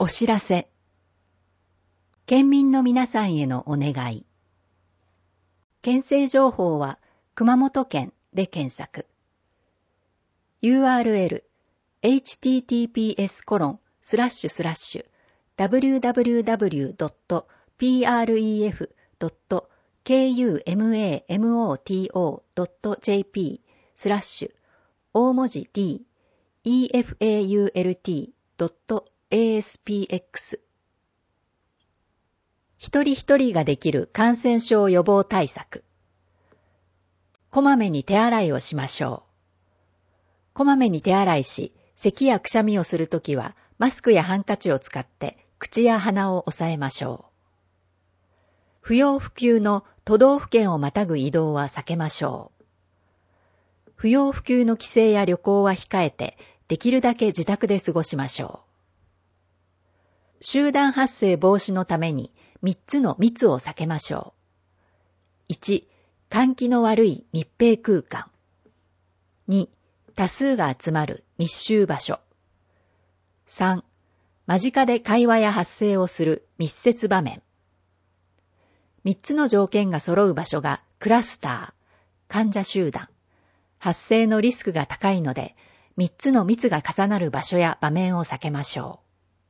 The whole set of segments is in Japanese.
お知らせ。県民の皆さんへのお願い。県政情報は熊本県で検索。URL https://www.pref.kumamoto.jp/ 大文字 D efault.aspx 一人一人ができる感染症予防対策。こまめに手洗いをしましょう。こまめに手洗いし、咳やくしゃみをするときはマスクやハンカチを使って口や鼻を押さえましょう。不要不急の都道府県をまたぐ移動は避けましょう。不要不急の帰省や旅行は控えて、できるだけ自宅で過ごしましょう。集団発生防止のために3つの密を避けましょう。1、換気の悪い密閉空間。2、多数が集まる密集場所。3、間近で会話や発声をする密接場面。3つの条件が揃う場所がクラスター、患者集団、発生のリスクが高いので、3つの密が重なる場所や場面を避けましょう。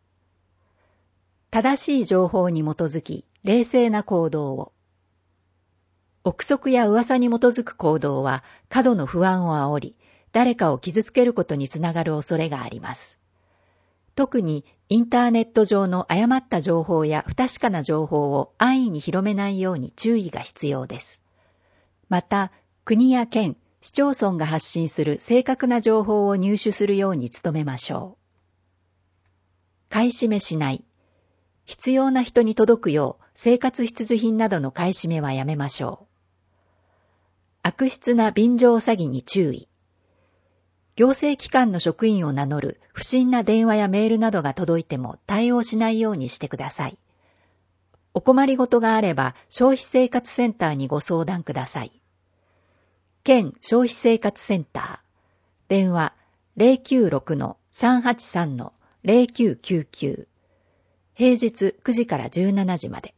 正しい情報に基づき、冷静な行動を。憶測や噂に基づく行動は、過度の不安を煽り、誰かを傷つけることにつながる恐れがあります。特に、インターネット上の誤った情報や不確かな情報を安易に広めないように注意が必要です。また、国や県、市町村が発信する正確な情報を入手するように努めましょう。買い占めしない。必要な人に届くよう生活必需品などの買い占めはやめましょう。悪質な便乗詐欺に注意。行政機関の職員を名乗る不審な電話やメールなどが届いても対応しないようにしてください。お困りごとがあれば消費生活センターにご相談ください。県消費生活センター。電話 096-383-0999。平日9時から17時まで。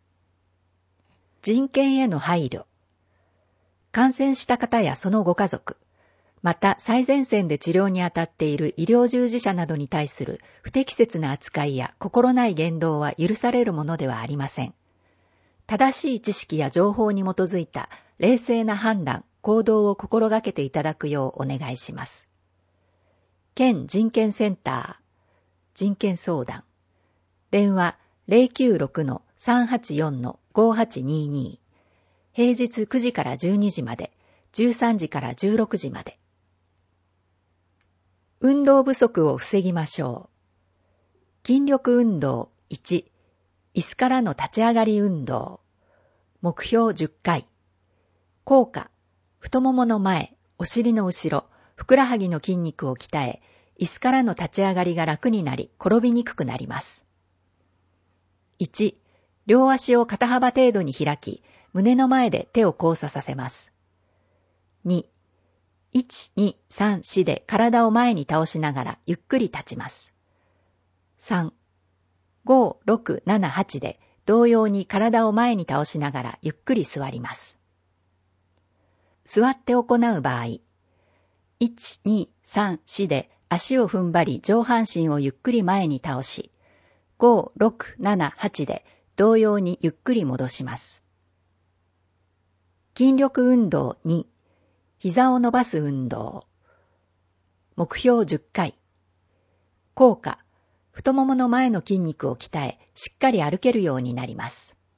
人権への配慮。感染した方やそのご家族、また最前線で治療に当たっている医療従事者などに対する不適切な扱いや心ない言動は許されるものではありません。正しい知識や情報に基づいた冷静な判断、行動を心がけていただくようお願いします。県人権センター、人権相談。電話 096-384-5822。平日9時から12時まで、13時から16時まで。運動不足を防ぎましょう。筋力運動1、椅子からの立ち上がり運動。目標10回。効果、太ももの前、お尻の後ろ、ふくらはぎの筋肉を鍛え、椅子からの立ち上がりが楽になり、転びにくくなります。1、両足を肩幅程度に開き、胸の前で手を交差させます。2、1、2、3、4で体を前に倒しながらゆっくり立ちます。3、5、6、7、8で同様に体を前に倒しながらゆっくり座ります。座って行う場合、1、2、3、4で足を踏ん張り上半身をゆっくり前に倒し、5、6、7、8で同様にゆっくり戻します。筋力運動2、膝を伸ばす運動。目標10回。効果、太ももの前の筋肉を鍛え、しっかり歩けるようになります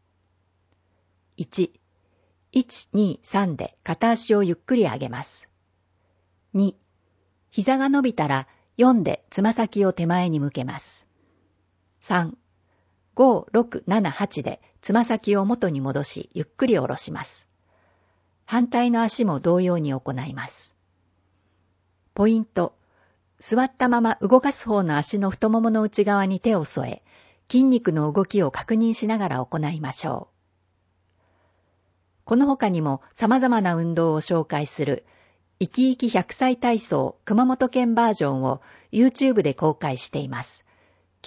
。1、1、2、3で片足をゆっくり上げます。2、膝が伸びたら4でつま先を手前に向けます。3、5、6、7、8でつま先を元に戻し、ゆっくり下ろします。反対の足も同様に行います。ポイント。座ったまま動かす方の足の太ももの内側に手を添え、筋肉の動きを確認しながら行いましょう。この他にも様々な運動を紹介する、生き生き100歳体操熊本県バージョンを YouTube で公開しています。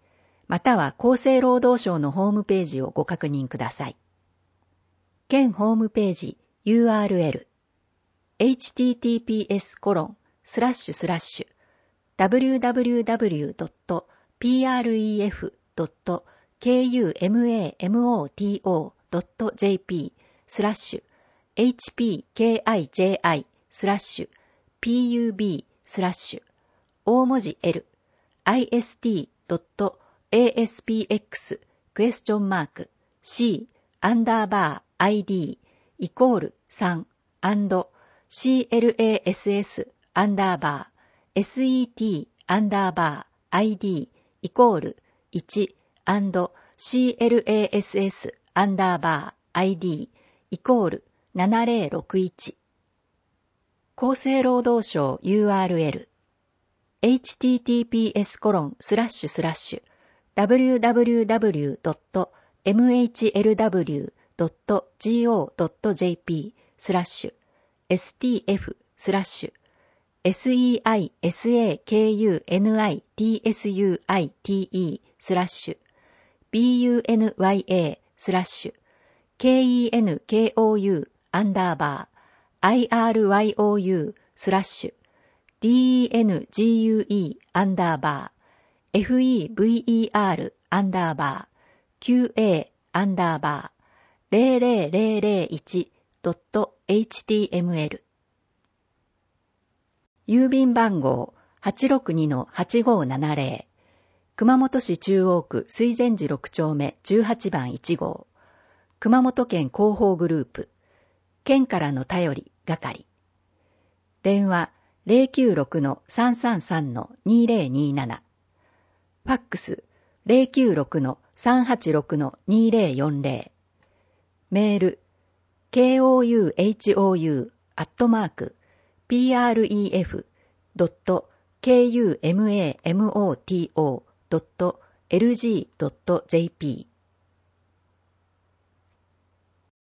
または厚生労働省のホームページをご確認ください。県ホームページ URL https://www.pref.kumamoto.pub/pub/ 大文字 L ist.aspx?c_id =3 &class_set_id =1 &class_id =7061 厚生労働省 URL /fever/keyer/fever/fever/0001.html 郵便番号 862-8570 熊本市中央区水前寺6丁目18番1号熊本県広報グループ県からの頼り係電話 096-333-2027 ファックス 096-333-2027 386-2040。メール、kouhou@pref.kumamoto.lg.jp